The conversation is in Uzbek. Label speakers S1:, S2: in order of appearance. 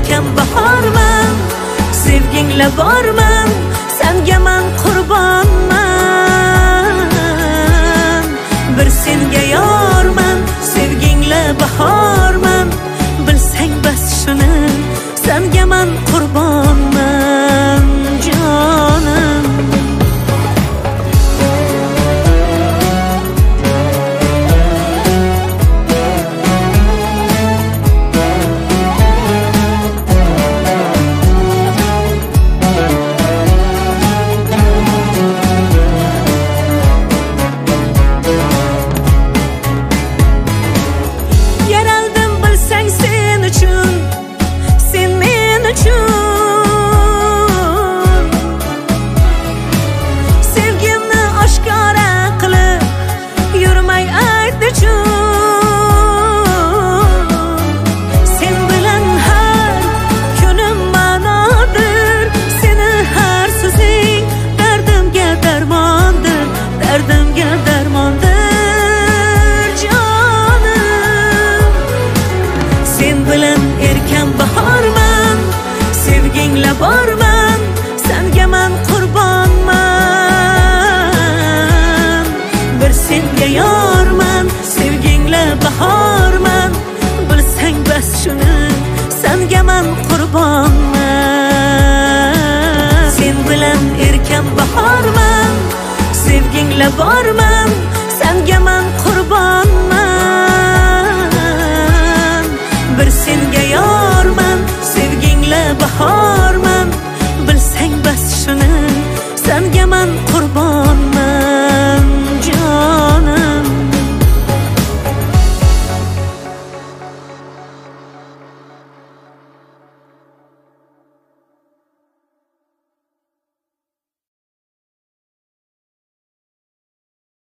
S1: erkan bahorman, sevgingla borman, senga men qurbonman. Bir senga yorman, sevgingla bahorman, bilsang bas shuni, senga men qurbonman jonim. Borman, senga men qurbonman. Bir senga yorman, sevgingla bahorman, bilsang bas shuni, senga men qurbonman. Sen bilan erkan bahorman, sevgingla borman,